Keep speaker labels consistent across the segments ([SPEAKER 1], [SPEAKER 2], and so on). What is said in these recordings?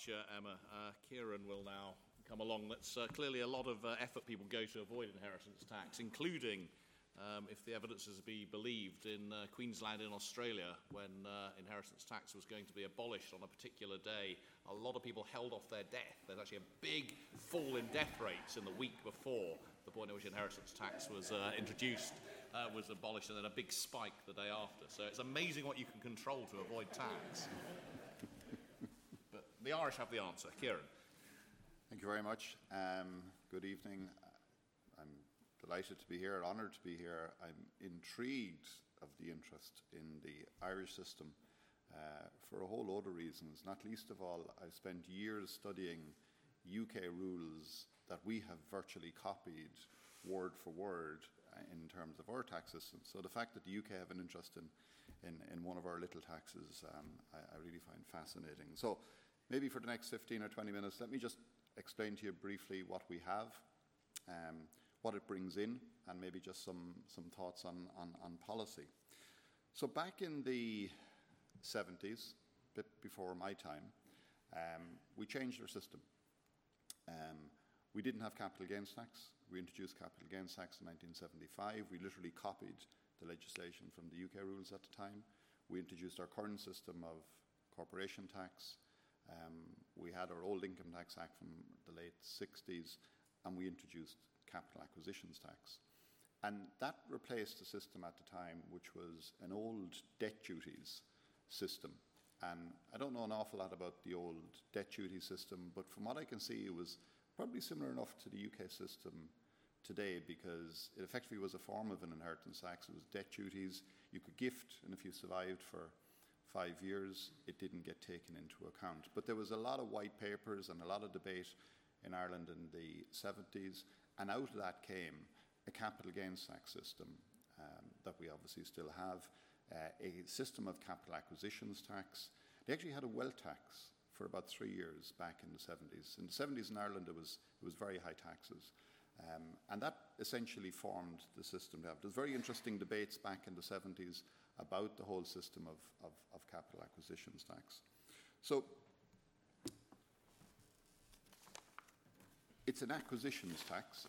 [SPEAKER 1] much, Emma. Kieran will now come along. That's clearly a lot of effort people go to avoid inheritance tax, including, if the evidence is to be believed, in Queensland in Australia, when inheritance tax was going to be abolished on a particular day. A lot of people held off their death. There's actually a big fall in death rates in the week before the point at which inheritance tax was introduced, was abolished, and then a big spike the day after. So it's amazing what you can control to avoid tax. But the Irish have the answer. Kieran.
[SPEAKER 2] Thank you very much. Good evening. I'm delighted to be here, honoured to be here. I'm intrigued of the interest in the Irish system for a whole load of reasons. Not least of all, I've spent years studying UK rules that we have virtually copied word for word in terms of our tax system. So the fact that the UK have an interest in one of our little taxes, I really find fascinating. So maybe for the next 15 or 20 minutes, let me just explain to you briefly what we have, what it brings in, and maybe just some thoughts on policy. So back in the 70s, a bit before my time, we changed our system. We didn't have capital gains tax. We introduced capital gains tax in 1975. We literally copied the legislation from the UK rules at the time. We introduced our current system of corporation tax. We had our old Income Tax Act from the late 60s, and we introduced capital acquisitions tax. And that replaced a system at the time which was an old debt duties system. And I don't know an awful lot about the old debt duty system, but from what I can see, it was probably similar enough to the UK system today, because it effectively was a form of an inheritance tax. It was debt duties. You could gift, and if you survived for 5 years, it didn't get taken into account. But there was a lot of white papers and a lot of debate in Ireland in the 70s, and out of that came a capital gains tax system that we obviously still have, a system of capital acquisitions tax. They actually had a wealth tax for about 3 years back in the 70s. In the 70s in Ireland, it was very high taxes. And that essentially formed the system. There's very interesting debates back in the 70s about the whole system of capital acquisitions tax. So it's an acquisitions tax.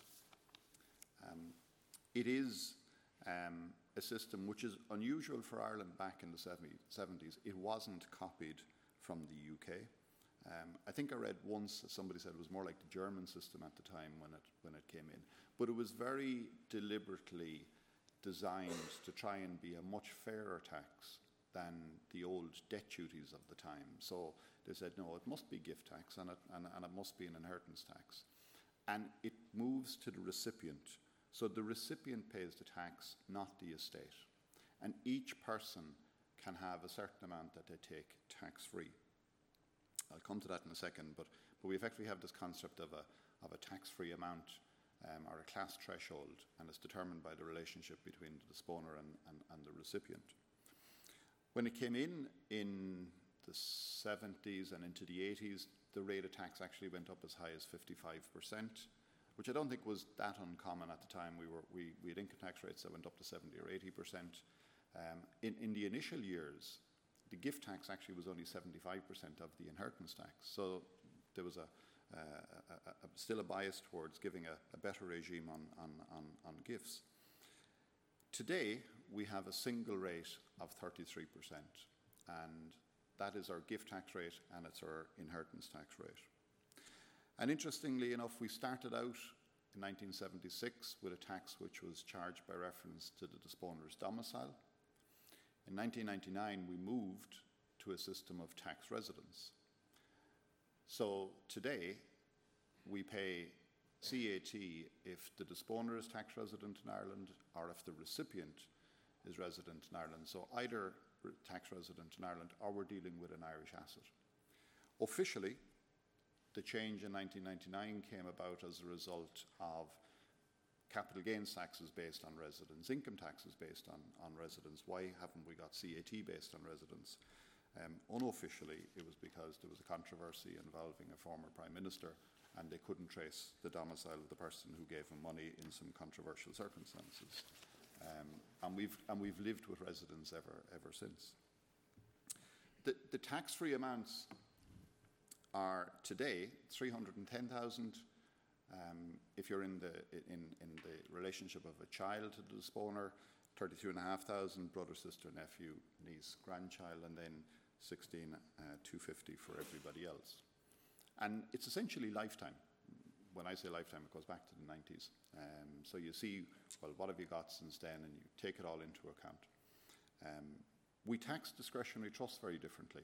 [SPEAKER 2] It is a system which is unusual for Ireland back in the 70s. It wasn't copied from the UK. I think I read once somebody said it was more like the German system at the time when it came in. But it was very deliberately designed to try and be a much fairer tax than the old debt duties of the time. So they said, no, it must be gift tax and it must be an inheritance tax. And it moves to the recipient. So the recipient pays the tax, not the estate. And each person can have a certain amount that they take tax-free. I'll come to that in a second, but we effectively have this concept of a tax-free amount or a class threshold, and it's determined by the relationship between the disponer and the recipient. When it came in the 70s and into the 80s, the rate of tax actually went up as high as 55%, which I don't think was that uncommon at the time. We had income tax rates that went up to 70 or 80%. In the initial years, the gift tax actually was only 75% of the inheritance tax. So there was still a bias towards giving a better regime on gifts. Today, we have a single rate of 33%, and that is our gift tax rate and it's our inheritance tax rate. And interestingly enough, we started out in 1976 with a tax which was charged by reference to the disponer's domicile. In 1999, we moved to a system of tax residence. So today, we pay CAT if the disponer is tax resident in Ireland or if the recipient is resident in Ireland. So either tax resident in Ireland or we're dealing with an Irish asset. Officially, the change in 1999 came about as a result of capital gains taxes based on residence, income taxes based on residence. Why haven't we got CAT based on residence? Unofficially, it was because there was a controversy involving a former Prime Minister and they couldn't trace the domicile of the person who gave him money in some controversial circumstances. And we've lived with residence ever since. The tax-free amounts are today 310,000. If you're in the relationship of a child to the disponer, 32,500 brother, sister, nephew, niece, grandchild, and then 16,250 for everybody else. And it's essentially lifetime. When I say lifetime, it goes back to the 90s. So you see, well, what have you got since then, and you take it all into account. We tax discretionary trusts very differently.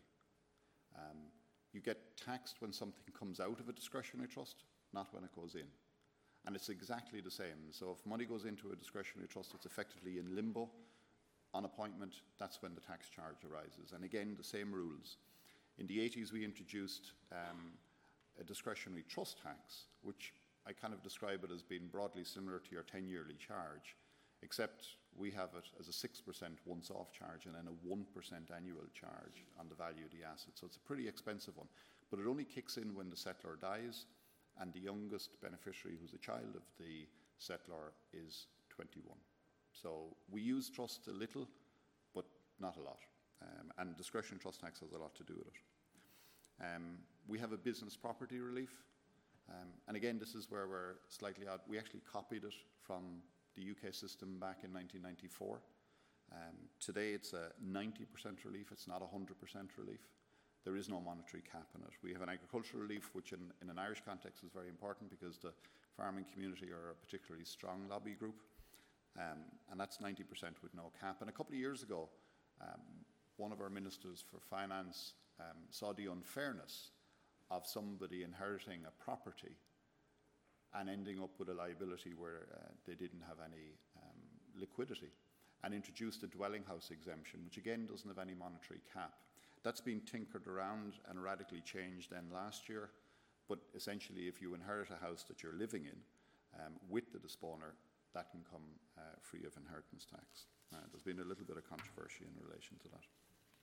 [SPEAKER 2] You get taxed when something comes out of a discretionary trust, not when it goes in. And it's exactly the same. So if money goes into a discretionary trust, it's effectively in limbo. On appointment, that's when the tax charge arises. And again, the same rules. In the 80s, we introduced a discretionary trust tax, which I kind of describe it as being broadly similar to your 10-yearly charge, except we have it as a 6% once-off charge and then a 1% annual charge on the value of the asset. So it's a pretty expensive one. But it only kicks in when the settlor dies, and the youngest beneficiary, who's a child of the settlor, is 21. So we use trust a little, but not a lot. And discretionary trust tax has a lot to do with it. We have a business property relief. And again, this is where we're slightly odd. We actually copied it from the UK system back in 1994. Today it's a 90% relief, it's not 100% relief. There is no monetary cap in it. We have an agricultural relief, which in an Irish context is very important because the farming community are a particularly strong lobby group. And that's 90% with no cap. And a couple of years ago, one of our ministers for finance saw the unfairness of somebody inheriting a property and ending up with a liability where they didn't have any liquidity, and introduced a dwelling house exemption, which again doesn't have any monetary cap. That's been tinkered around and radically changed then last year, but essentially if you inherit a house that you're living in with the disponer, that can come free of inheritance tax. There's been a little bit of controversy in relation to that.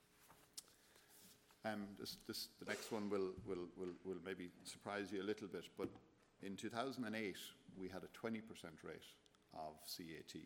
[SPEAKER 2] The next one will maybe surprise you a little bit, but in 2008 we had a 20% rate of CAT,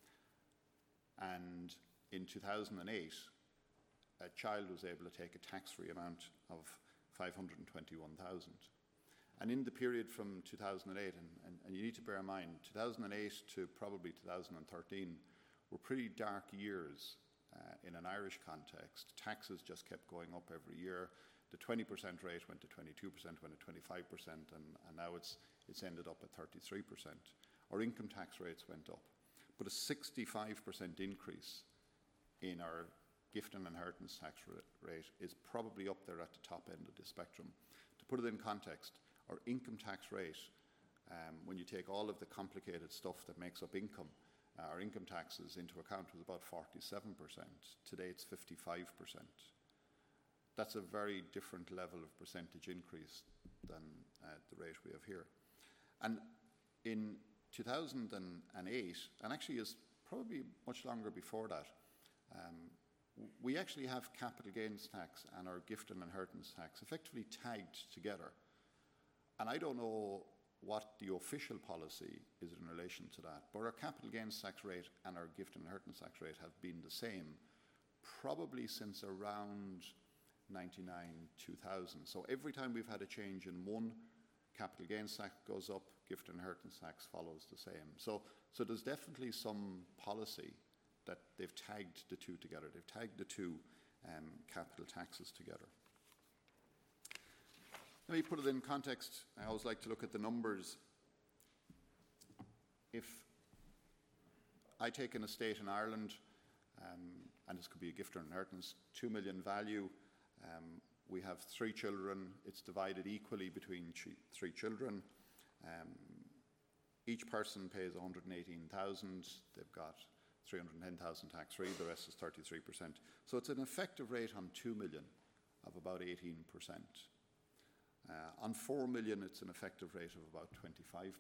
[SPEAKER 2] and in 2008 a child was able to take a tax-free amount of 521,000. And in the period from 2008, and you need to bear in mind, 2008 to probably 2013 were pretty dark years in an Irish context. Taxes just kept going up every year. The 20% rate went to 22%, went to 25%, and now it's ended up at 33%. Our income tax rates went up. But a 65% increase in our gift and inheritance tax rate is probably up there at the top end of the spectrum. To put it in context, our income tax rate, when you take all of the complicated stuff that makes up income, our income taxes into account was about 47%. Today it's 55%. That's a very different level of percentage increase than the rate we have here. And in 2008, and actually is probably much longer before that, we actually have capital gains tax and our gift and inheritance tax effectively tagged together. And I don't know what the official policy is in relation to that, but our capital gains tax rate and our gift and inheritance tax rate have been the same probably since around 99, 2000. So every time we've had a change in one, capital gains tax goes up, gift and inheritance tax follows the same. So there's definitely some policy that they've tagged the two together. They've tagged the two capital taxes together. Let me put it in context. I always like to look at the numbers. If I take an estate in Ireland, and this could be a gift or inheritance, 2 million value, we have 3 children, it's divided equally between 3 children. Each person pays 118,000, they've got 310,000 tax-free, the rest is 33%. So it's an effective rate on 2 million of about 18%. On 4 million, it's an effective rate of about 25%.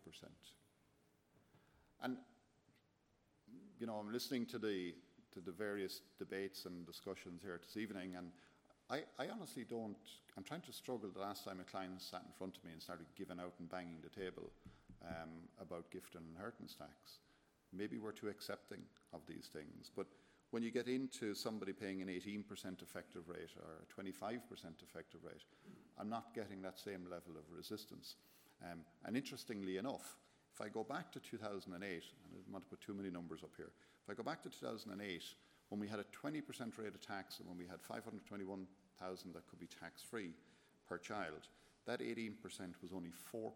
[SPEAKER 2] And, you know, I'm listening to the various debates and discussions here this evening, and I honestly don't, I'm trying to struggle. The last time a client sat in front of me and started giving out and banging the table about gift and inheritance tax. Maybe we're too accepting of these things, but when you get into somebody paying an 18% effective rate or a 25% effective rate, I'm not getting that same level of resistance. And interestingly enough, if I go back to 2008, and I don't want to put too many numbers up here, if I go back to 2008, when we had a 20% rate of tax and when we had 521,000 that could be tax-free per child, that 18% was only 4%,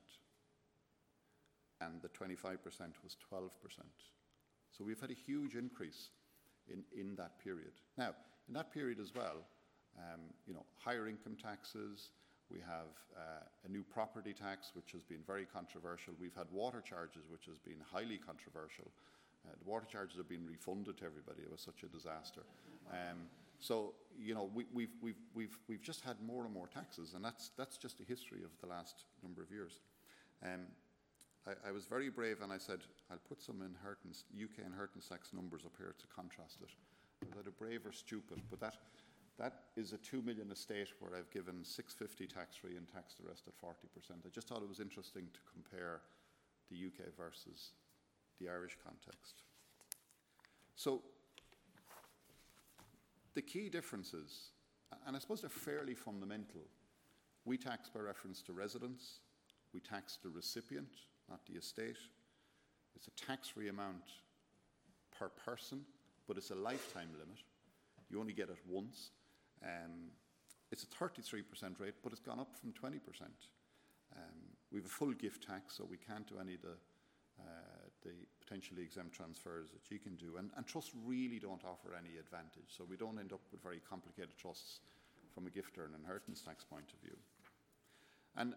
[SPEAKER 2] and the 25% was 12%. So we've had a huge increase in that period. Now, in that period as well, higher income taxes, we have a new property tax, which has been very controversial. We've had water charges, which has been highly controversial. The water charges have been refunded to everybody. It was such a disaster. So we've just had more and more taxes, and that's just the history of the last number of years. I was very brave, and I said I'll put some UK inheritance tax numbers up here to contrast it. I was either brave or stupid, but that is a 2 million estate where I've given 650 tax-free and taxed the rest at 40%. I just thought it was interesting to compare the UK versus the Irish context. So the key differences, and I suppose they're fairly fundamental. We tax by reference to residence. We tax the recipient, not the estate. It's a tax-free amount per person, but it's a lifetime limit. You only get it once. It's a 33% rate, but it's gone up from 20%. We have a full gift tax, so we can't do any of the potentially exempt transfers that you can do. And trusts really don't offer any advantage, so we don't end up with very complicated trusts from a gift or an inheritance tax point of view. And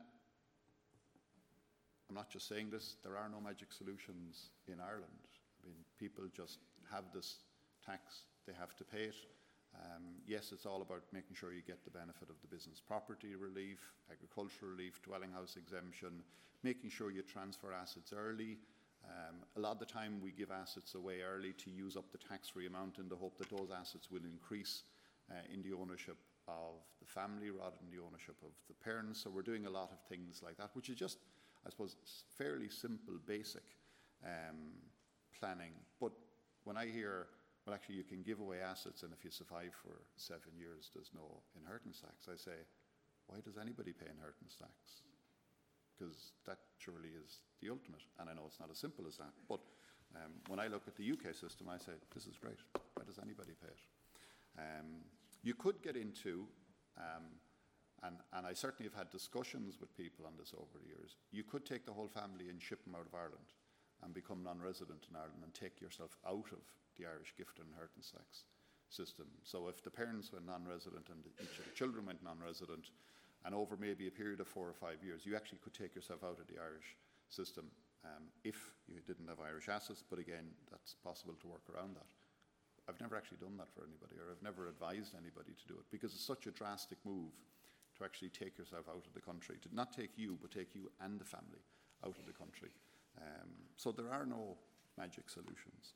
[SPEAKER 2] I'm not just saying this, there are no magic solutions in Ireland. I mean, people just have this tax, they have to pay it. Yes, it's all about making sure you get the benefit of the business property relief, agricultural relief, dwelling house exemption, making sure you transfer assets early. A lot of the time we give assets away early to use up the tax-free amount in the hope that those assets will increase in the ownership of the family rather than the ownership of the parents. So we're doing a lot of things like that, which is just, I suppose, fairly simple, basic planning. But when I hear, well, actually, you can give away assets, and if you survive for 7 years, there's no inheritance tax, I say, why does anybody pay inheritance tax? Because that surely is the ultimate. And I know it's not as simple as that. But when I look at the UK system, I say, this is great. Why does anybody pay it? You could get into, and I certainly have had discussions with people on this over the years, you could take the whole family and ship them out of Ireland and become non-resident in Ireland and take yourself out of the Irish gift and inheritance tax system. So if the parents went non-resident and each of the children went non-resident, and over maybe a period of 4 or 5 years, you actually could take yourself out of the Irish system if you didn't have Irish assets, but again, that's possible to work around that. I've never actually done that for anybody, or I've never advised anybody to do it, because it's such a drastic move to actually take yourself out of the country, to not take you, but take you and the family out of the country. So there are no magic solutions.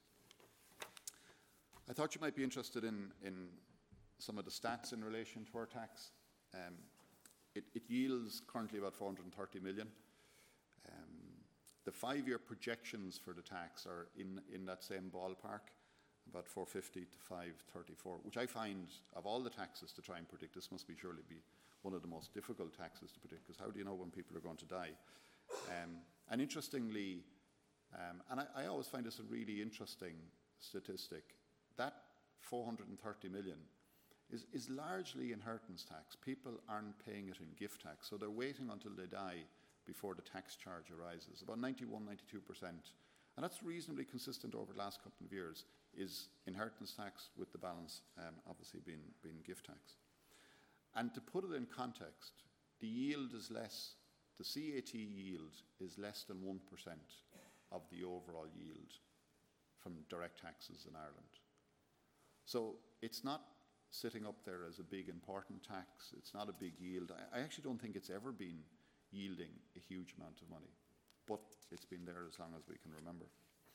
[SPEAKER 2] I thought you might be interested in some of the stats in relation to our tax. It yields currently about 430 million. The 5-year projections for the tax are in that same ballpark, about 450 to 534, which I find, of all the taxes to try and predict, this must surely be one of the most difficult taxes to predict, because how do you know when people are going to die? And interestingly, and I always find this a really interesting statistic, that 430 million is largely inheritance tax. People aren't paying it in gift tax, so they're waiting until they die before the tax charge arises. About 91, 92%, and that's reasonably consistent over the last couple of years, is inheritance tax, with the balance obviously being gift tax. And to put it in context, the yield is less, the CAT yield is less than 1% of the overall yield from direct taxes in Ireland. So it's not sitting up there as a big important tax, it's not a big yield. I actually don't think it's ever been yielding a huge amount of money, but it's been there as long as we can remember.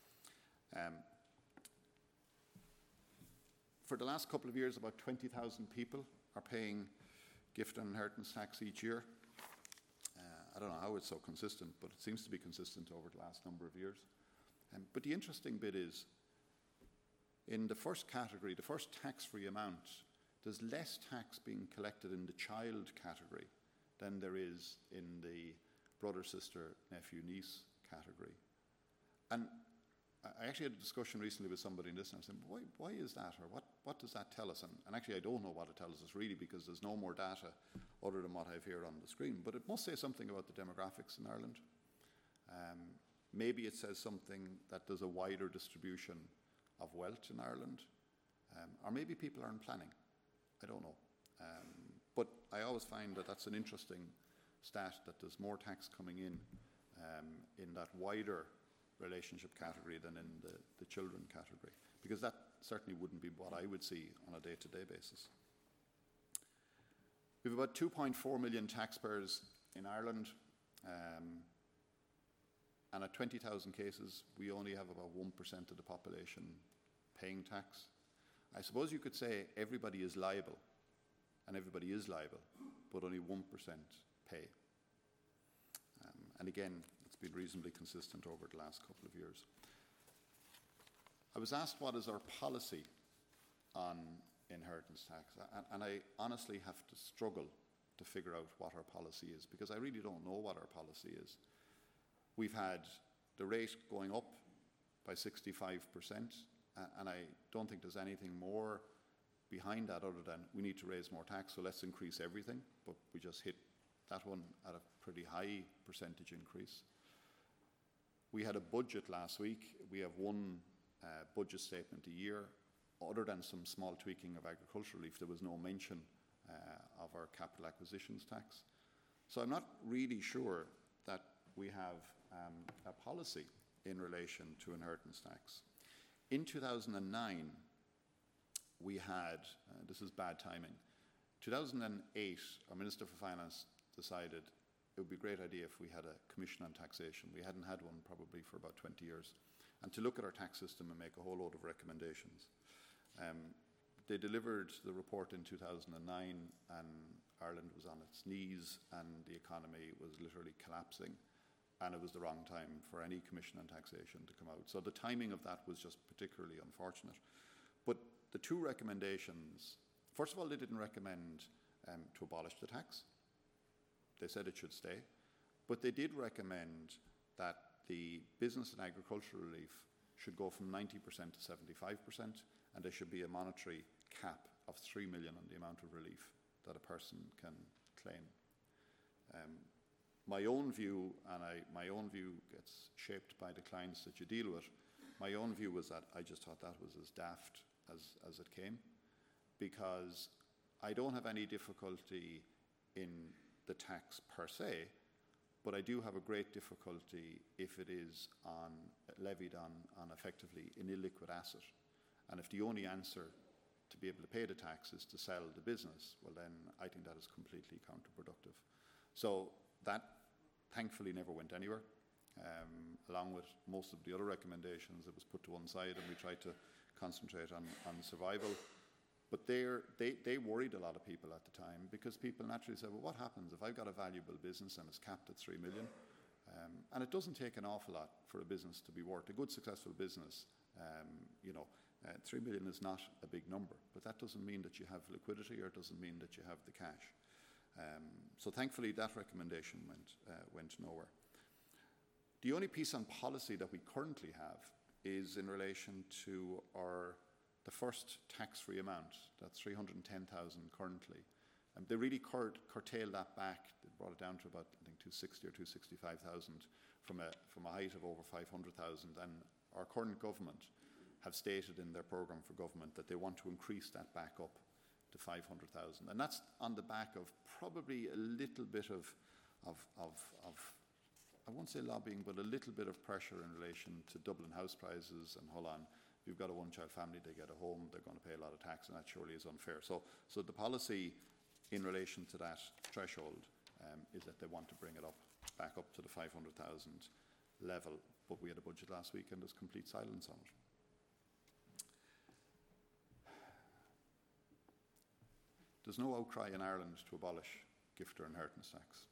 [SPEAKER 2] For the last couple of years, about 20,000 people are paying gift and inheritance tax each year. I don't know how it's so consistent, but it seems to be consistent over the last number of years. But the interesting bit is, in the first category, the first tax-free amount, there's less tax being collected in the child category than there is in the brother, sister, nephew, niece category. And I actually had a discussion recently with somebody in this, and I said, why is that, or what does that tell us? And actually I don't know what it tells us really, because there's no more data other than what I've here on the screen. But it must say something about the demographics in Ireland. Maybe it says something that there's a wider distribution of wealth in Ireland, or maybe people aren't planning. I don't know. But I always find that that's an interesting stat, that there's more tax coming in that wider relationship category than in the children category, because that certainly wouldn't be what I would see on a day-to-day basis. We have about 2.4 million taxpayers in Ireland, and at 20,000 cases, we only have about 1% of the population paying tax. I suppose you could say everybody is liable, and everybody is liable, but only 1% pay. And again, it's been reasonably consistent over the last couple of years. I was asked what is our policy on inheritance tax, and I honestly have to struggle to figure out what our policy is, because I really don't know what our policy is. We've had the rate going up by 65%, and I don't think there's anything more behind that other than we need to raise more tax, so let's increase everything, but we just hit that one at a pretty high percentage increase. We had a budget last week. We have one budget statement a year. Other than some small tweaking of agricultural relief, there was no mention of our capital acquisitions tax. So I'm not really sure that we have a policy in relation to inheritance tax. In 2009, we had, this is bad timing, 2008, our Minister for Finance decided it would be a great idea if we had a commission on taxation. We hadn't had one probably for about 20 years. And to look at our tax system and make a whole load of recommendations. They delivered the report in 2009, and Ireland was on its knees and the economy was literally collapsing, and it was the wrong time for any commission on taxation to come out. So the timing of that was just particularly unfortunate. But the two recommendations, first of all, they didn't recommend to abolish the tax. They said it should stay. But they did recommend that the business and agricultural relief should go from 90% to 75%, and there should be a monetary cap of 3 million on the amount of relief that a person can claim. My own view, and my own view gets shaped by the clients that you deal with, my own view was that I just thought that was as daft as it came, because I don't have any difficulty in the tax per se, but I do have a great difficulty if it is levied on effectively an illiquid asset. And if the only answer to be able to pay the tax is to sell the business, well then I think that is completely counterproductive. So that thankfully never went anywhere. Along with most of the other recommendations, it was put to one side and we tried to concentrate on survival. But they worried a lot of people at the time, because people naturally said, well, what happens if I've got a valuable business and it's capped at 3 million? And it doesn't take an awful lot for a business to be worth. A good, successful business, 3 million is not a big number, but that doesn't mean that you have liquidity, or it doesn't mean that you have the cash. So thankfully that recommendation went nowhere. The only piece on policy that we currently have is in relation to the first tax-free amount, that's 310,000 currently. They really curtailed that back. They brought it down to about, I think, 260 or 265,000 from a height of over 500,000. And our current government have stated in their programme for government that they want to increase that back up to 500,000. And that's on the back of probably a little bit of I won't say lobbying, but a little bit of pressure in relation to Dublin house prices, and hold on, if you've got a one-child family, they get a home, they're going to pay a lot of tax, and that surely is unfair. So the policy in relation to that threshold is that they want to bring it back up to the 500,000 level, but we had a budget last week and there's complete silence on it. There's no outcry in Ireland to abolish gift or inheritance tax.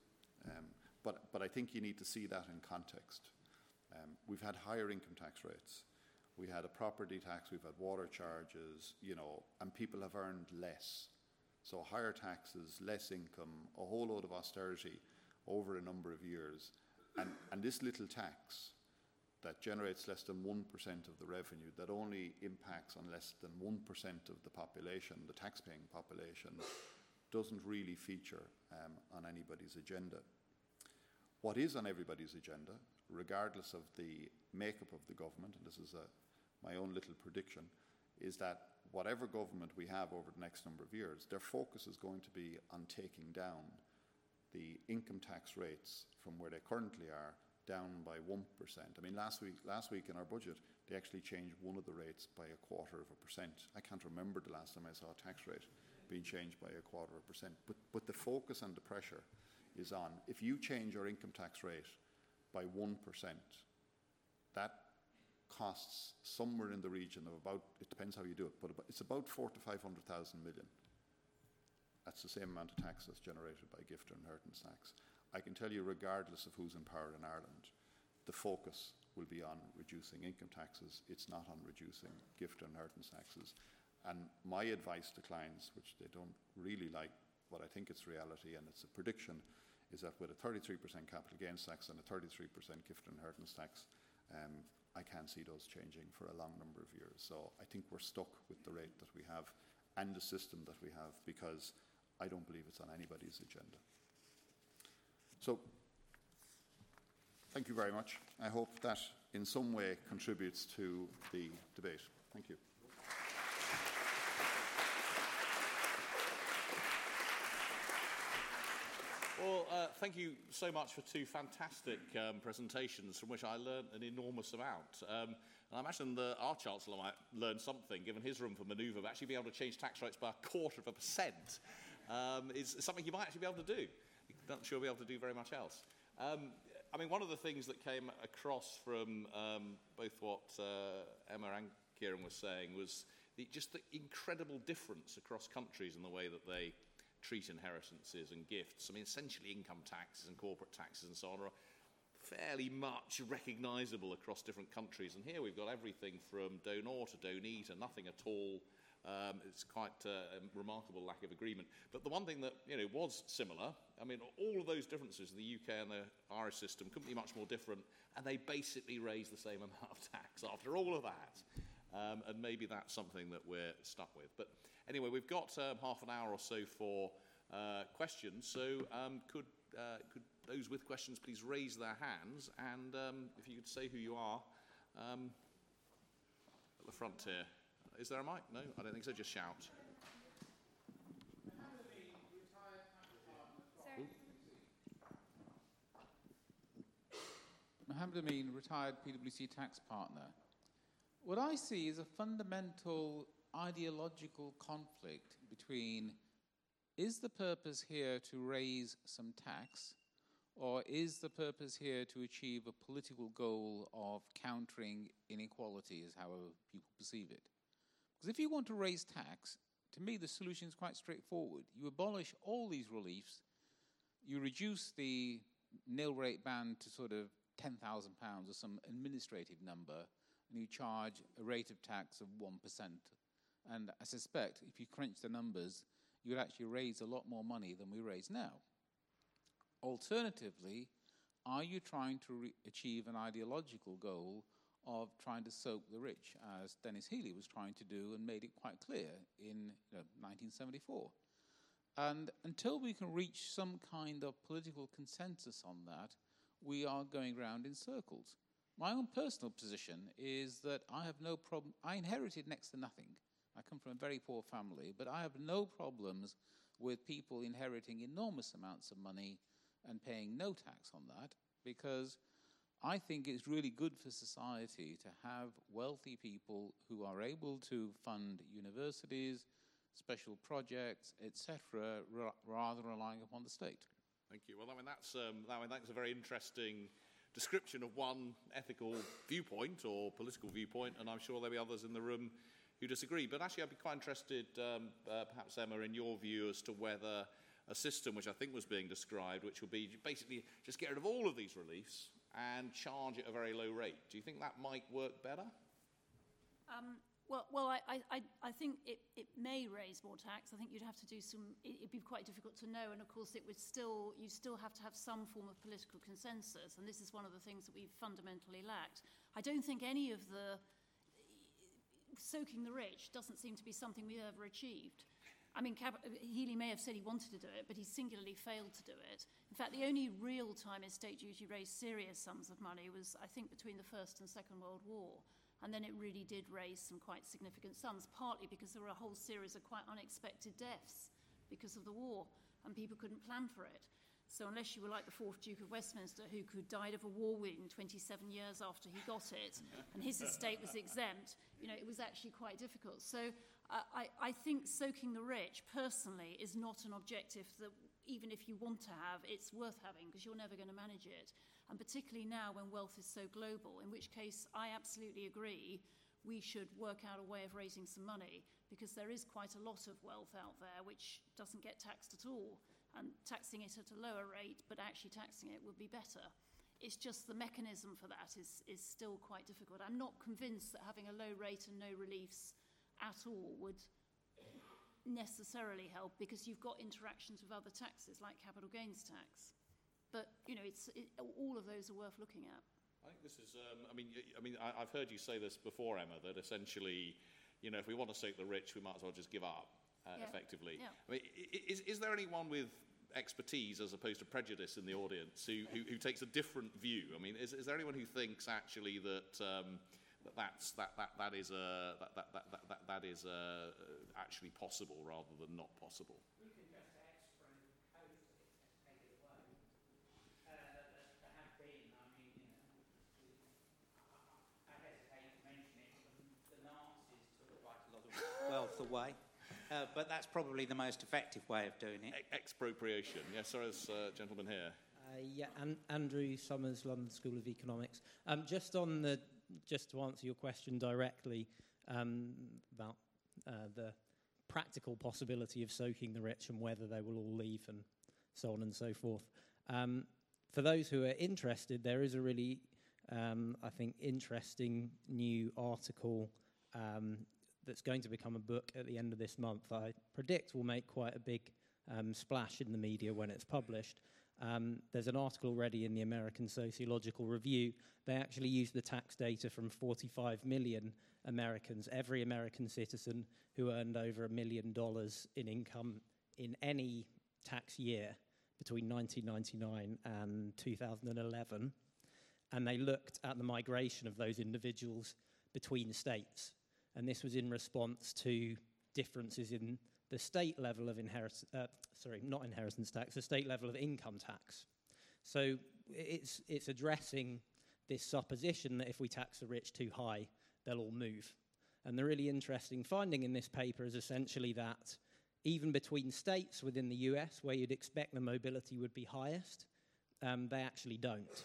[SPEAKER 2] But I think you need to see that in context. We've had higher income tax rates. we had a property tax, we've had water charges, and people have earned less. So higher taxes, less income, a whole load of austerity over a number of years. And this little tax that generates less than 1% of the revenue, that only impacts on less than 1% of the population, the tax-paying population, doesn't really feature on anybody's agenda. What is on everybody's agenda, regardless of the makeup of the government, and this is my own little prediction, is that whatever government we have over the next number of years, their focus is going to be on taking down the income tax rates from where they currently are down by 1%. I mean, last week in our budget, they actually changed one of the rates by 0.25%. I can't remember the last time I saw a tax rate being changed by 0.25%. But the focus and the pressure is on, if you change your income tax rate by 1%, that costs somewhere in the region of about, it depends how you do it, but it's about 400 to 500,000 million. That's the same amount of tax that's generated by gift or inheritance tax. I can tell you, regardless of who's in power in Ireland, the focus will be on reducing income taxes. It's not on reducing gift or inheritance taxes. And my advice to clients, which they don't really like, but I think it's reality and it's a prediction, is that with a 33% capital gains tax and a 33% gift and inheritance tax, I can't see those changing for a long number of years. So I think we're stuck with the rate that we have and the system that we have, because I don't believe it's on anybody's agenda. So thank you very much. I hope that in some way contributes to the debate. Thank you.
[SPEAKER 1] Well, thank you so much for two fantastic presentations from which I learned an enormous amount. And I imagine that our Chancellor might learn something, given his room for manoeuvre, but actually be able to change tax rates by 0.25% is something you might actually be able to do. You're not sure you'll be able to do very much else. I mean, one of the things that came across from both what Emma and Kieran were saying was just the incredible difference across countries in the way that they treat inheritances and gifts. I mean, essentially income taxes and corporate taxes and so on are fairly much recognisable across different countries. And here we've got everything from donor to donee to nothing at all. It's quite a remarkable lack of agreement. But the one thing that was similar, I mean, all of those differences in the UK and the Irish system couldn't be much more different, and they basically raise the same amount of tax after all of that. And maybe that's something that we're stuck with. But anyway, we've got half an hour or so for questions. So could those with questions please raise their hands? And if you could say who you are at the front here. Is there a mic? No, I don't think so. Just shout.
[SPEAKER 3] Mohammed Amin, retired PwC tax partner. What I see is a fundamental ideological conflict between, is the purpose here to raise some tax, or is the purpose here to achieve a political goal of countering inequalities, however people perceive it? Because if you want to raise tax, to me the solution is quite straightforward. You abolish all these reliefs, you reduce the nil rate band to sort of £10,000 or some administrative number, and you charge a rate of tax of 1%. And I suspect if you crunch the numbers, you would actually raise a lot more money than we raise now. Alternatively, are you trying to achieve an ideological goal of trying to soak the rich, as Dennis Healey was trying to do and made it quite clear in 1974? And until we can reach some kind of political consensus on that, we are going round in circles. My own personal position is that I have no problem. I inherited next to nothing. I come from a very poor family, but I have no problems with people inheriting enormous amounts of money and paying no tax on that, because I think it's really good for society to have wealthy people who are able to fund universities, special projects, etc., rather than relying upon the state.
[SPEAKER 1] Thank you. Well, that's a very interesting description of one ethical viewpoint or political viewpoint, and I'm sure there'll be others in the room who disagree. But actually, I'd be quite interested, perhaps, Emma, in your view as to whether a system which I think was being described, which would be basically just get rid of all of these reliefs and charge at a very low rate. Do you think that might work better?
[SPEAKER 4] I think it may raise more tax. I think you'd have to do it'd be quite difficult to know, and of course you'd still have to have some form of political consensus, and this is one of the things that we've fundamentally lacked. I don't think any of the soaking the rich doesn't seem to be something we ever achieved. I mean, Healey may have said he wanted to do it, but he singularly failed to do it. In fact, the only real time estate duty raised serious sums of money was, I think, between the First and Second World War. And then it really did raise some quite significant sums, partly because there were a whole series of quite unexpected deaths because of the war, and people couldn't plan for it. So unless you were like the 4th Duke of Westminster, who died of a war wound 27 years after he got it, and his estate was exempt, it was actually quite difficult. So I think soaking the rich, personally, is not an objective that, even if you want to have, it's worth having, because you're never going to manage it. And particularly now when wealth is so global, in which case I absolutely agree we should work out a way of raising some money, because there is quite a lot of wealth out there which doesn't get taxed at all. And taxing it at a lower rate, but actually taxing it would be better. It's just the mechanism for that is still quite difficult. I'm not convinced that having a low rate and no reliefs at all would necessarily help, because you've got interactions with other taxes like capital gains tax. But all of those are worth looking at.
[SPEAKER 1] I think this is. I've heard you say this before, Emma, that essentially, if we want to soak the rich, we might as well just give up. Effectively. Yeah. I mean, is there anyone with expertise as opposed to prejudice in the audience who takes a different view? I mean, is there anyone who thinks actually that that is actually possible rather than not possible?
[SPEAKER 5] We can just expropose it and take it away. There have been, I hesitate to mention it, the Nazis took quite a lot of wealth away. But that's probably the most effective way of doing it.
[SPEAKER 1] Expropriation. Yes, sorry, there's a gentleman here.
[SPEAKER 6] Andrew Summers, London School of Economics. Just to answer your question directly about the practical possibility of soaking the rich and whether they will all leave and so on and so forth. For those who are interested, there is a really, I think, interesting new article that's going to become a book at the end of this month. I predict will make quite a big splash in the media when it's published. There's an article already in the American Sociological Review. They actually use the tax data from 45 million Americans, every American citizen who earned over $1 million in income in any tax year between 1999 and 2011. And they looked at the migration of those individuals between states. And this was in response to differences in the state level of the state level of income tax. So it's addressing this supposition that if we tax the rich too high, they'll all move. And the really interesting finding in this paper is essentially that even between states within the US, where you'd expect the mobility would be highest, they actually don't.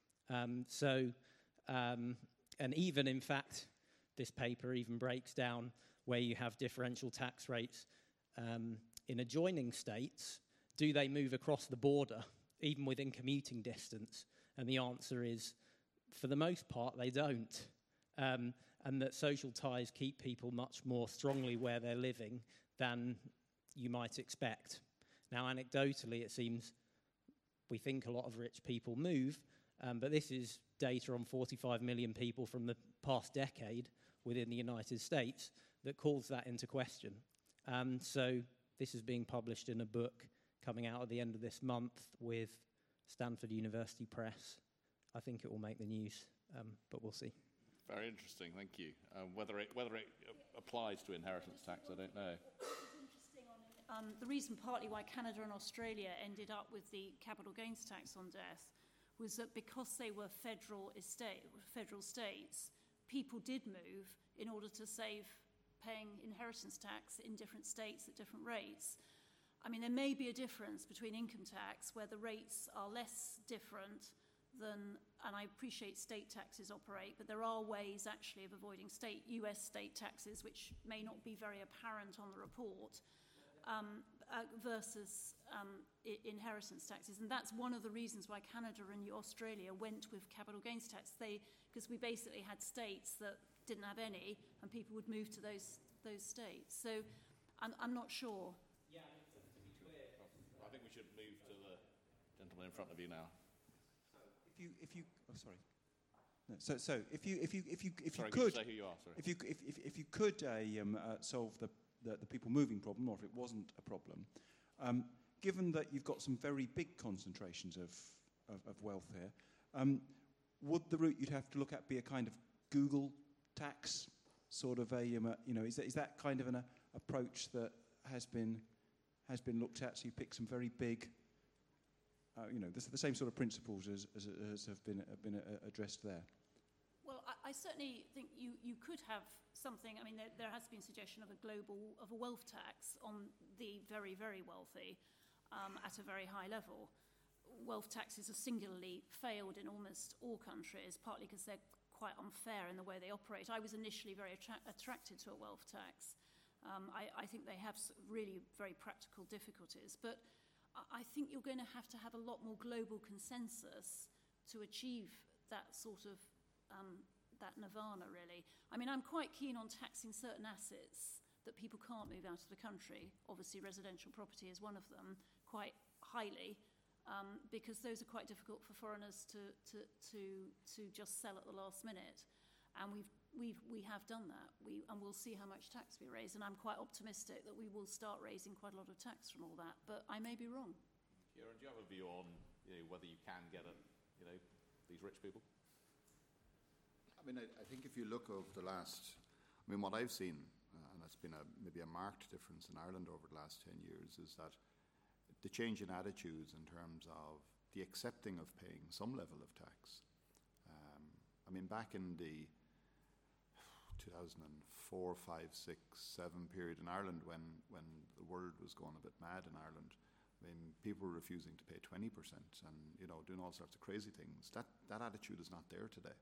[SPEAKER 6] And even, in fact, this paper even breaks down where you have differential tax rates in adjoining states. Do they move across the border, even within commuting distance? And the answer is, for the most part, they don't. And that social ties keep people much more strongly where they're living than you might expect. Now, anecdotally, it seems we think a lot of rich people move, but this is data on 45 million people from the past decade within the United States that calls that into question. So this is being published in a book coming out at the end of this month with Stanford University Press. I think it will make the news, but we'll see.
[SPEAKER 1] Very interesting, thank you. Whether it applies to inheritance tax, I don't know.
[SPEAKER 4] The reason partly why Canada and Australia ended up with the capital gains tax on death was that because they were federal states, people did move in order to save paying inheritance tax in different states at different rates. I mean, there may be a difference between income tax where the rates are less different than, and I appreciate state taxes operate, but there are ways actually of avoiding US state taxes, which may not be very apparent on the report, versus inheritance taxes. And that's one of the reasons why Canada and Australia went with capital gains tax. Because we basically had states that didn't have any, and people would move to those states. So I'm not sure.
[SPEAKER 5] Yeah, to be clear.
[SPEAKER 1] I think we should move to the gentleman in front of you now.
[SPEAKER 7] If you
[SPEAKER 1] Sorry,
[SPEAKER 7] could
[SPEAKER 1] say who you are. Sorry.
[SPEAKER 7] if you could solve the people moving problem, or if it wasn't a problem, given that you've got some very big concentrations of wealth here, would the route you'd have to look at be a kind of Google tax sort of is that kind of an approach that has been looked at? So you pick some very big, the same sort of principles as have been addressed there.
[SPEAKER 4] Well, I certainly think you could have something. I mean, there has been suggestion of a wealth tax on the very, very wealthy at a very high level. Wealth taxes have singularly failed in almost all countries, partly because they're quite unfair in the way they operate. I was initially very attracted to a wealth tax. I think they have really very practical difficulties, but I think you're going to have a lot more global consensus to achieve that sort of that nirvana, really. I mean, I'm quite keen on taxing certain assets that people can't move out of the country. Obviously, residential property is one of them, quite highly, because those are quite difficult for foreigners to just sell at the last minute. And we have done that, and we'll see how much tax we raise. And I'm quite optimistic that we will start raising quite a lot of tax from all that, but I may be wrong.
[SPEAKER 1] Kieran, do you have a view on whether you can get at these rich people?
[SPEAKER 2] I mean, I think if you look over the last, what I've seen, and it's been maybe a marked difference in Ireland over the last 10 years, is that the change in attitudes in terms of the accepting of paying some level of tax. Back in the 2004, 5, 6, 7 period in Ireland, when the world was going a bit mad in Ireland, people were refusing to pay 20% and doing all sorts of crazy things. That attitude is not there today.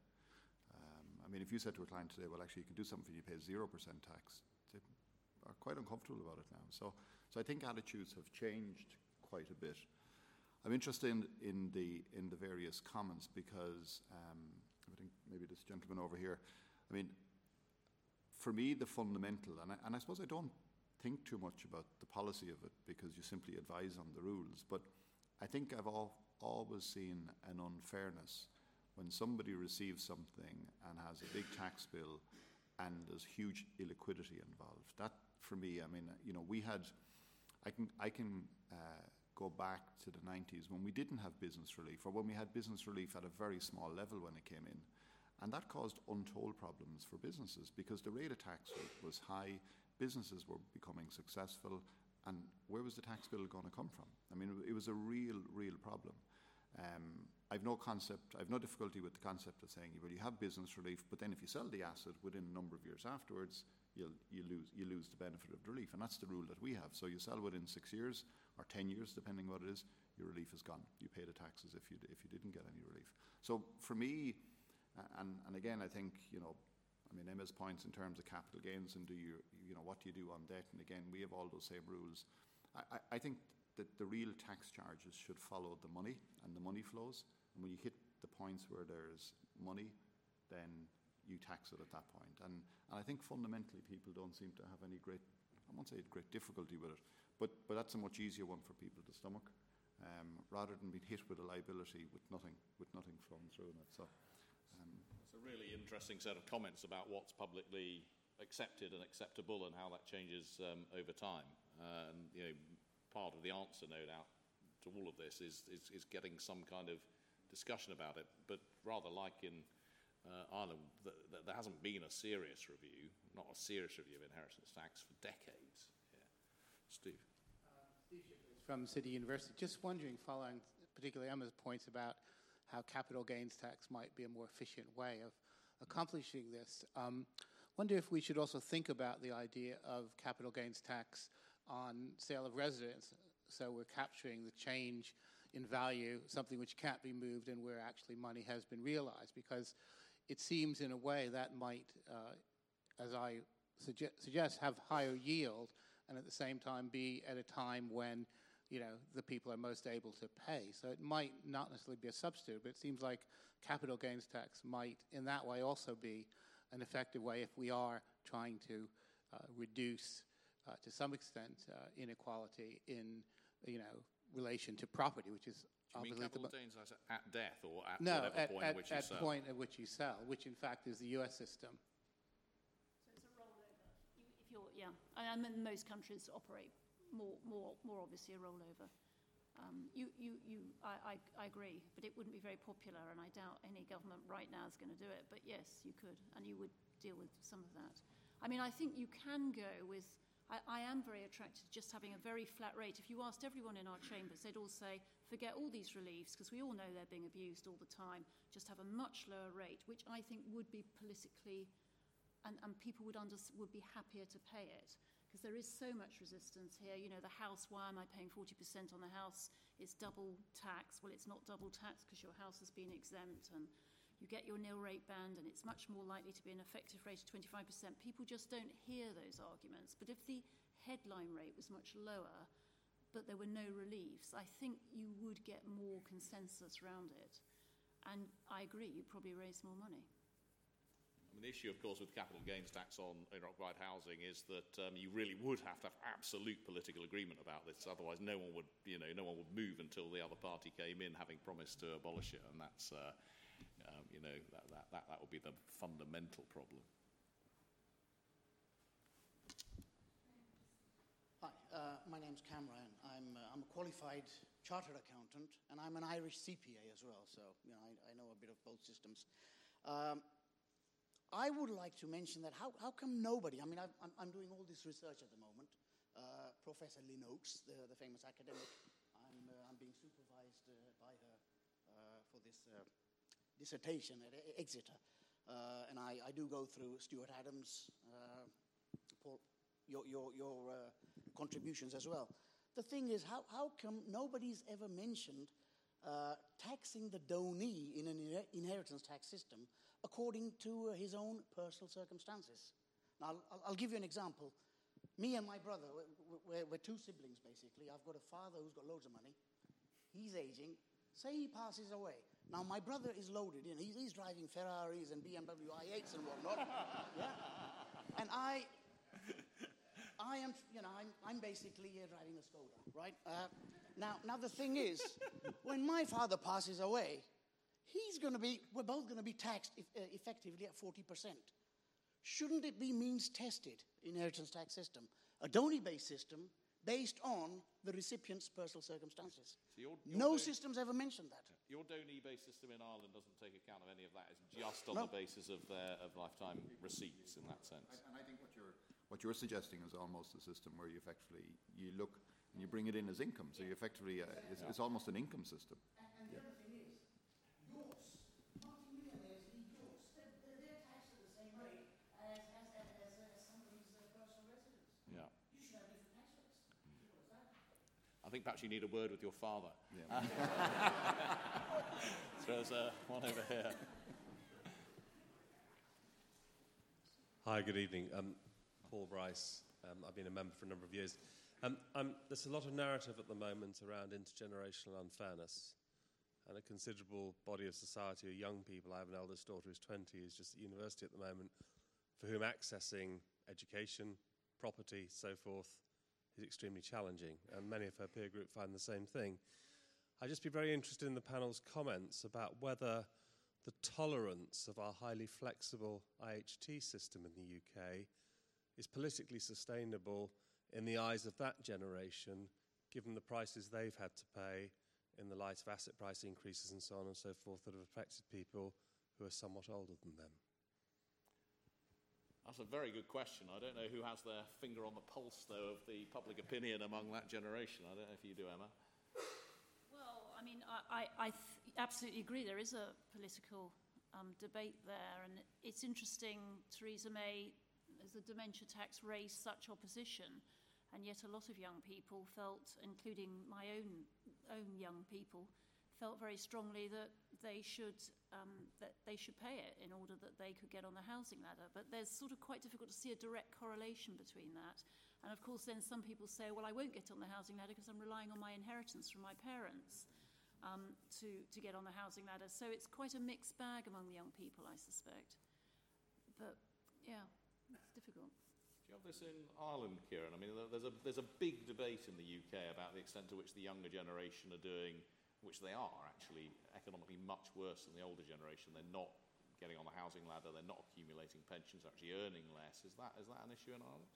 [SPEAKER 2] If you said to a client today, well, actually, you can do something, you pay 0% tax, they are quite uncomfortable about it now. So I think attitudes have changed quite a bit. I'm interested in the various comments because I think maybe this gentleman over here, for me, the fundamental, and I suppose I don't think too much about the policy of it because you simply advise on the rules, but I think I've always seen an unfairness when somebody receives something and has a big tax bill and there's huge illiquidity involved. That, for me, we had, I can go back to the 90s when we didn't have business relief, or when we had business relief at a very small level when it came in. And that caused untold problems for businesses because the rate of tax was high, businesses were becoming successful, and where was the tax bill going to come from? It was a real problem. I've no difficulty with the concept of saying, well, you have business relief, but then if you sell the asset within a number of years afterwards, you lose the benefit of the relief, and that's the rule that we have. So you sell within 6 years or 10 years, depending what it is, your relief is gone. You pay the taxes if you didn't get any relief. So for me, and again, I think Emma's points in terms of capital gains and what do you do on debt, and again, we have all those same rules. I think that the real tax charges should follow the money and the money flows. And when you hit the points where there's money, then you tax it at that point. And I think fundamentally people don't seem to have any great, I won't say great difficulty with it, but that's a much easier one for people to stomach, rather than being hit with a liability with nothing flowing through in it. So
[SPEAKER 1] it's a really interesting set of comments about what's publicly accepted and acceptable and how that changes over time. Part of the answer, no doubt, to all of this is getting some kind of discussion about it. But rather like in Ireland, there hasn't been a serious review, not a serious review of inheritance tax for decades. Yeah. Steve.
[SPEAKER 8] Steve from City University. Just wondering, following particularly Emma's points about how capital gains tax might be a more efficient way of accomplishing this. Wonder if we should also think about the idea of capital gains tax on sale of residence, so we're capturing the change in value, something which can't be moved and where actually money has been realized, because it seems in a way that might, as I suggest, have higher yield and at the same time be at a time when the people are most able to pay. So it might not necessarily be a substitute, but it seems like capital gains tax might in that way also be an effective way if we are trying to reduce, to some extent, inequality in, relation to property, which is
[SPEAKER 1] Do you mean capital gains at death or at
[SPEAKER 8] no,
[SPEAKER 1] whatever point at which you sell?
[SPEAKER 8] At point at which you sell, which in fact is the US system.
[SPEAKER 4] So it's a rollover. I mean, most countries operate more obviously a rollover. I agree, but it wouldn't be very popular, and I doubt any government right now is going to do it. But yes, you could, and you would deal with some of that. I mean, I think you can go with. I am very attracted to just having a very flat rate. If you asked everyone in our chambers, they'd all say, forget all these reliefs, because we all know they're being abused all the time. Just have a much lower rate, which I think would be politically, and people would be happier to pay it. Because there is so much resistance here. The house, why am I paying 40% on the house? It's double tax. Well, it's not double tax because your house has been exempt, and you get your nil rate band, and it's much more likely to be an effective rate of 25%. People just don't hear those arguments. But if the headline rate was much lower, but there were no reliefs, I think you would get more consensus around it. And I agree, you'd probably raise more money.
[SPEAKER 1] I mean, the issue, of course, with capital gains tax on owner-occupied housing is that you really would have to have absolute political agreement about this. Otherwise, no one would move until the other party came in, having promised to abolish it, and that's, that would be the fundamental problem.
[SPEAKER 9] Hi, my name's Cameron. I'm a qualified chartered accountant, and I'm an Irish CPA as well. So I know a bit of both systems. I would like to mention that how come nobody, I'm doing all this research at the moment. Professor Lynn Oakes, the famous academic, I'm being supervised by her for this dissertation at Exeter. And I do go through Stuart Adams, Paul, your contributions as well. The thing is, how come nobody's ever mentioned taxing the donee in an inheritance tax system according to his own personal circumstances? Now, I'll give you an example. Me and my brother, we're two siblings, basically. I've got a father who's got loads of money. He's aging. Say he passes away. Now, my brother is loaded in. He's driving Ferraris and BMW i8s and whatnot. Yeah? And I am, I'm basically driving a Skoda, right? Now the thing is, when my father passes away, we're both going to be taxed effectively at 40%. Shouldn't it be means-tested inheritance tax system? A donee-based system based on the recipient's personal circumstances. So no system's ever mentioned that.
[SPEAKER 1] Your donee-based system in Ireland doesn't take account of any of that. It's just on the basis of lifetime receipts in that sense.
[SPEAKER 2] And I think what you're suggesting is almost a system where you look and you bring it in as income. So you effectively, it's almost an income system.
[SPEAKER 9] And the other thing is, yours, multi-millionaires leave yours. They're taxed at the same rate as somebody's personal residence.
[SPEAKER 1] Yeah.
[SPEAKER 9] You should have different tax rates. What is that?
[SPEAKER 1] I think perhaps you need a word with your father.
[SPEAKER 2] Yeah.
[SPEAKER 1] So there's one over here.
[SPEAKER 10] Hi, good evening. Paul Bryce. I've been a member for a number of years. There's a lot of narrative at the moment around intergenerational unfairness, and a considerable body of society of young people. I have an eldest daughter who's 20, who's just at university at the moment, for whom accessing education, property, so forth, is extremely challenging, and many of her peer group find the same thing. I'd just be very interested in the panel's comments about whether the tolerance of our highly flexible IHT system in the UK is politically sustainable in the eyes of that generation, given the prices they've had to pay in the light of asset price increases and so on and so forth that have affected people who are somewhat older than them.
[SPEAKER 1] That's a very good question. I don't know who has their finger on the pulse, though, of the public opinion among that generation. I don't know if you do, Emma.
[SPEAKER 4] Well, I mean, I absolutely agree. There is a political debate there, and it's interesting, Theresa May, as the dementia tax, raised such opposition, and yet a lot of young people felt, including my own young people, felt very strongly that they should pay it in order that they could get on the housing ladder. But there's sort of quite difficult to see a direct correlation between that. And of course, then some people say, well, I won't get on the housing ladder because I'm relying on my inheritance from my parents to get on the housing ladder. So it's quite a mixed bag among the young people, I suspect. But, yeah, it's difficult.
[SPEAKER 1] Do you have this in Ireland, Kieran? I mean, there's a big debate in the UK about the extent to which the younger generation are doing, which they are actually economically much worse than the older generation. They're not getting on the housing ladder, they're not accumulating pensions, they're actually earning less. Is that an issue in Ireland?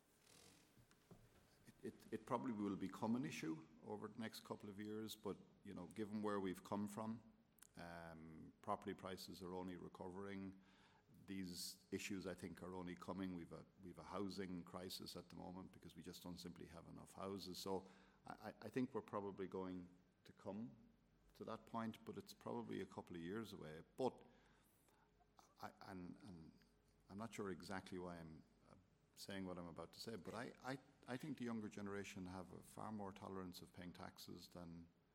[SPEAKER 2] It probably will become an issue over the next couple of years, but given where we've come from, property prices are only recovering. These issues, I think, are only coming. We've a housing crisis at the moment because we just don't simply have enough houses. So I think we're probably going to come to that point, but it's probably a couple of years away. But I'm not sure exactly why I'm saying what I'm about to say, but I think the younger generation have a far more tolerance of paying taxes than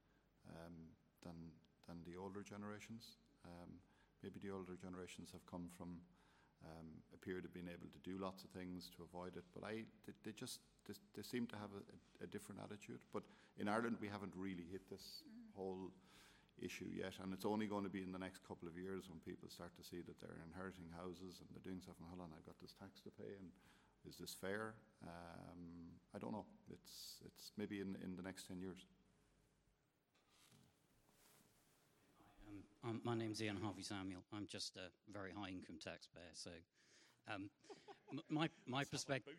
[SPEAKER 2] the older generations. Maybe the older generations have come from a period of being able to do lots of things to avoid it, but they seem to have a different attitude. But in Ireland, we haven't really hit this whole issue yet, and it's only going to be in the next couple of years when people start to see that they're inheriting houses and they're doing stuff, and hold on, I've got this tax to pay, and is this fair? I don't know. It's maybe in the next 10 years.
[SPEAKER 11] My name's Ian Harvey Samuel. I'm just a very high income taxpayer, so my perspective.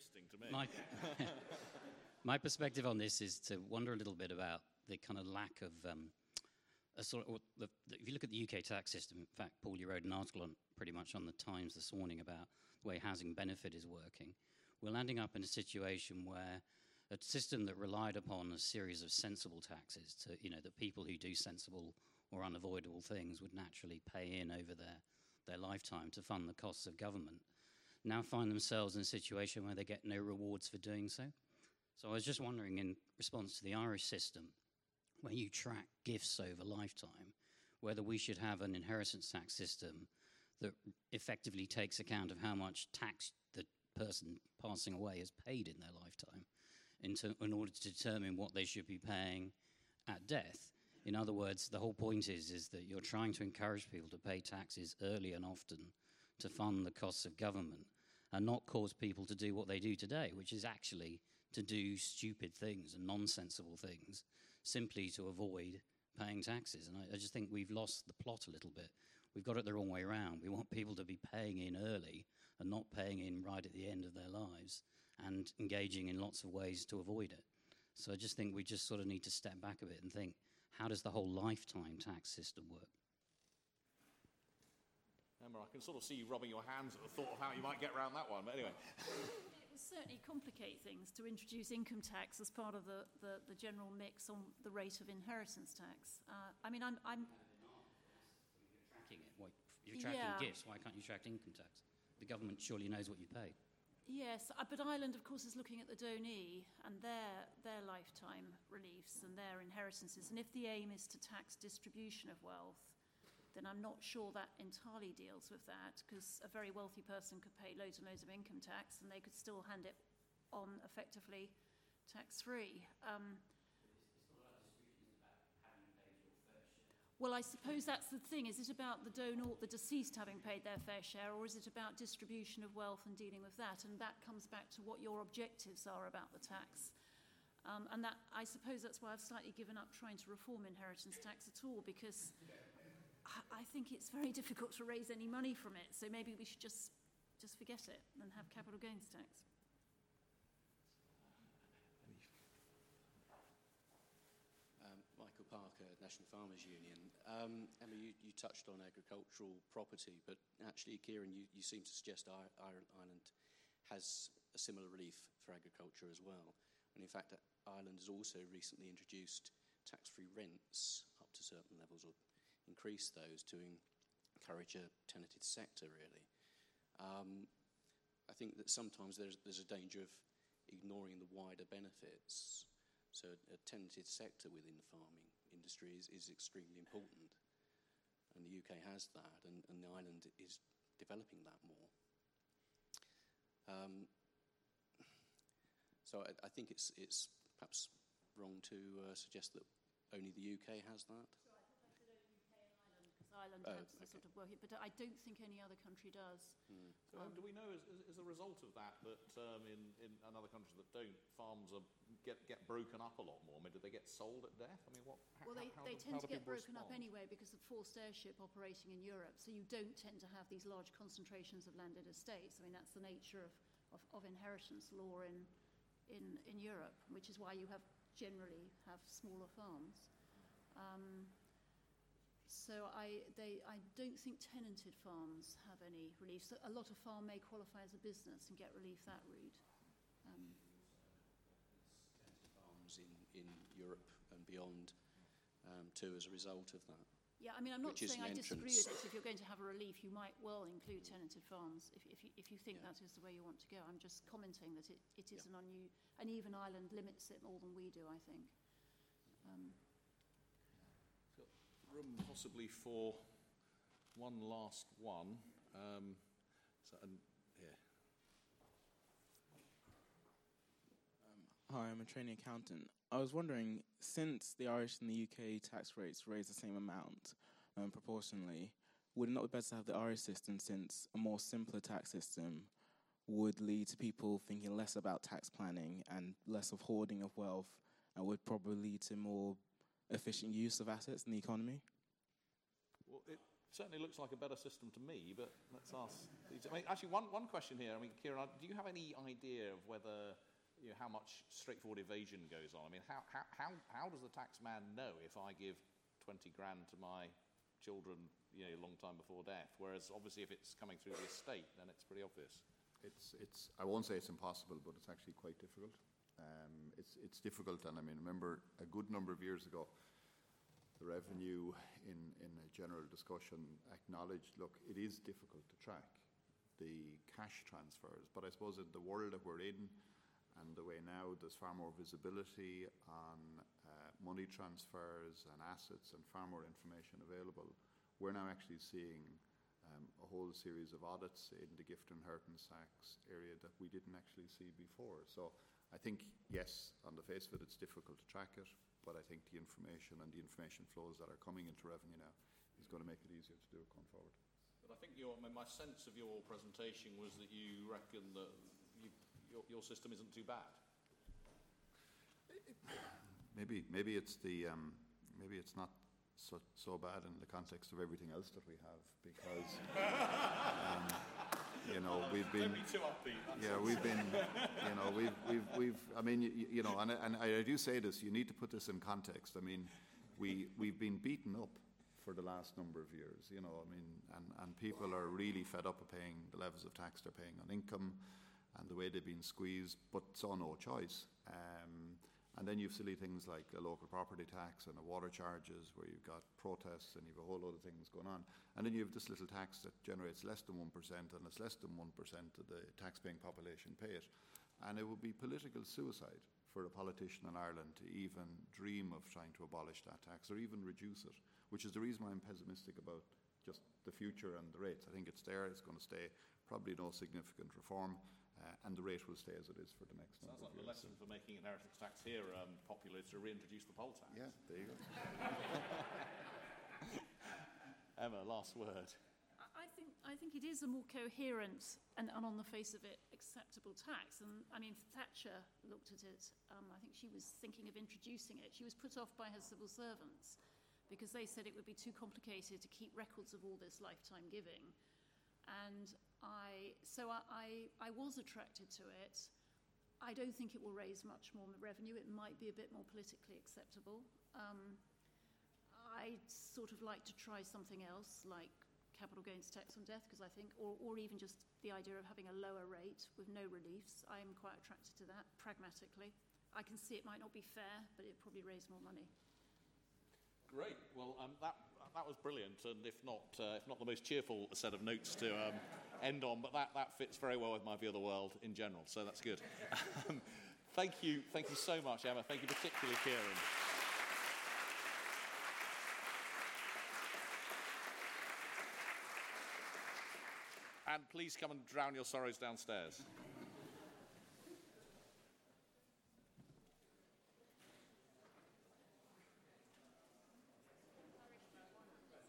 [SPEAKER 11] My perspective on this is to wonder a little bit about the kind of lack of if you look at the UK tax system. In fact, Paul, you wrote an article on pretty much on the Times this morning about the way housing benefit is working. We're landing up in a situation where a system that relied upon a series of sensible taxes to, that people who do sensible or unavoidable things would naturally pay in over their lifetime to fund the costs of government, now find themselves in a situation where they get no rewards for doing so. So I was just wondering, in response to the Irish system, where you track gifts over lifetime, whether we should have an inheritance tax system that effectively takes account of how much tax the person passing away has paid in their lifetime in order to determine what they should be paying at death. In other words, the whole point is that you're trying to encourage people to pay taxes early and often to fund the costs of government and not cause people to do what they do today, which is actually to do stupid things and nonsensical things simply to avoid paying taxes. And I just think we've lost the plot a little bit. We've got it the wrong way around. We want people to be paying in early and not paying in right at the end of their lives and engaging in lots of ways to avoid it. So I just think we just sort of need to step back a bit and think, how does the whole lifetime tax system work?
[SPEAKER 1] Emma, I can sort of see you rubbing your hands at the thought of how you might get around that one, but anyway.
[SPEAKER 4] It will certainly complicate things to introduce income tax as part of the general mix on the rate of inheritance tax. I'm
[SPEAKER 11] tracking it. You're tracking gifts. Why can't you track income tax? The government surely knows what you paid.
[SPEAKER 4] Yes, but Ireland, of course, is looking at the donee and their lifetime reliefs and their inheritances. And if the aim is to tax distribution of wealth, then I'm not sure that entirely deals with that, because a very wealthy person could pay loads and loads of income tax and they could still hand it on effectively tax-free. Well, I suppose that's the thing. Is it about the donor, the deceased, having paid their fair share, or is it about distribution of wealth and dealing with that? And that comes back to what your objectives are about the tax. And that, I suppose that's why I've slightly given up trying to reform inheritance tax at all, because I think it's very difficult to raise any money from it. So maybe we should just forget it and have capital gains tax.
[SPEAKER 12] Michael Parker, National Farmers Union. Emma, you touched on agricultural property, but actually, Kieran, you seem to suggest Ireland has a similar relief for agriculture as well. And in fact, Ireland has also recently introduced tax-free rents up to certain levels, or increased those to encourage a tenanted sector, really. I think that sometimes there's a danger of ignoring the wider benefits. So a tenanted sector within the farming industry is extremely important. And the UK has that, and Ireland is developing that more. So I think it's perhaps wrong to suggest that only the UK has that.
[SPEAKER 4] So I thought I said only UK and Ireland, because Ireland has the sort of working, but I don't think any other country does.
[SPEAKER 1] So do we know, as a result of that in other countries that don't, farms get broken up a lot more? I mean, do they get sold at death? I mean,
[SPEAKER 4] They tend to get broken up anyway because of forced heirship operating in Europe. So you don't tend to have these large concentrations of landed estates. I mean, that's the nature of inheritance law in Europe, which is why you generally have smaller farms. So I don't think tenanted farms have any relief. So a lot of farm may qualify as a business and get relief that route.
[SPEAKER 12] Farms in Europe and beyond too as a result of that.
[SPEAKER 4] Yeah, I mean, I'm not saying I disagree with it. If you're going to have a relief, you might well include tenanted farms if you think that is the way you want to go. I'm just commenting that it is an even island limits it more than we do, I think.
[SPEAKER 1] Room possibly for one last one. Here.
[SPEAKER 13] Hi, I'm a trainee accountant. I was wondering, since the Irish and the UK tax rates raise the same amount proportionally, would it not be better to have the Irish system, since a more simpler tax system would lead to people thinking less about tax planning and less of hoarding of wealth, and would probably lead to more efficient use of assets in the economy?
[SPEAKER 1] Well, it certainly looks like a better system to me, but let's ask. I mean, actually, one question here. I mean, Kieran, do you have any idea of whether, how much straightforward evasion goes on? I mean, how does the tax man know if I give 20 grand to my children, a long time before death? Whereas, obviously, if it's coming through the estate, then it's pretty obvious.
[SPEAKER 2] I won't say it's impossible, but it's actually quite difficult. It's difficult, and I mean, remember a good number of years ago, the revenue in a general discussion acknowledged, look, it is difficult to track the cash transfers, but I suppose in the world that we're in, and the way now there's far more visibility on money transfers and assets and far more information available, we're now actually seeing a whole series of audits in the gift and inheritance tax area that we didn't actually see before. So I think, yes, on the face of it, it's difficult to track it, but I think the information and the information flows that are coming into revenue now is going to make it easier to do it going forward.
[SPEAKER 1] But I think my sense of your presentation was that you reckon that your system isn't too bad.
[SPEAKER 2] Maybe it's maybe it's not so bad in the context of everything else that we have, because we've been.
[SPEAKER 1] Don't be too upbeat.
[SPEAKER 2] Yeah, we've been. We've. I mean, and I do say this. You need to put this in context. I mean, we've been beaten up for the last number of years. I mean, and people are really fed up of paying the levels of tax they're paying on income, and the way they've been squeezed, but saw no choice. And then you've silly things like a local property tax and a water charges, where you've got protests and you've a whole lot of things going on. And then you have this little tax that generates less than 1%, and it's less than 1% of the tax-paying population pay it. And it would be political suicide for a politician in Ireland to even dream of trying to abolish that tax or even reduce it, which is the reason why I'm pessimistic about just the future and the rates. I think it's there, it's going to stay, probably no significant reform. And the rate will stay as it is for the next number of years.
[SPEAKER 1] Sounds like the lesson for making inheritance tax here popular is to reintroduce the poll tax.
[SPEAKER 2] Yeah, there you go.
[SPEAKER 1] Emma, last word.
[SPEAKER 4] I think it is a more coherent and on the face of it acceptable tax. And I mean, Thatcher looked at it. I think she was thinking of introducing it. She was put off by her civil servants because they said it would be too complicated to keep records of all this lifetime giving. And I was attracted to it. I don't think it will raise much more revenue. It might be a bit more politically acceptable. I'd sort of like to try something else, like capital gains tax on death, because I think, or even just the idea of having a lower rate with no reliefs. I'm quite attracted to that, pragmatically. I can see it might not be fair, but it'd probably raise more money.
[SPEAKER 1] Great. Well, that was brilliant, and if not the most cheerful set of notes to end on, but that fits very well with my view of the world in general, so that's good. Thank you so much, Emma. Thank you particularly, Kieran. And please come and drown your sorrows downstairs.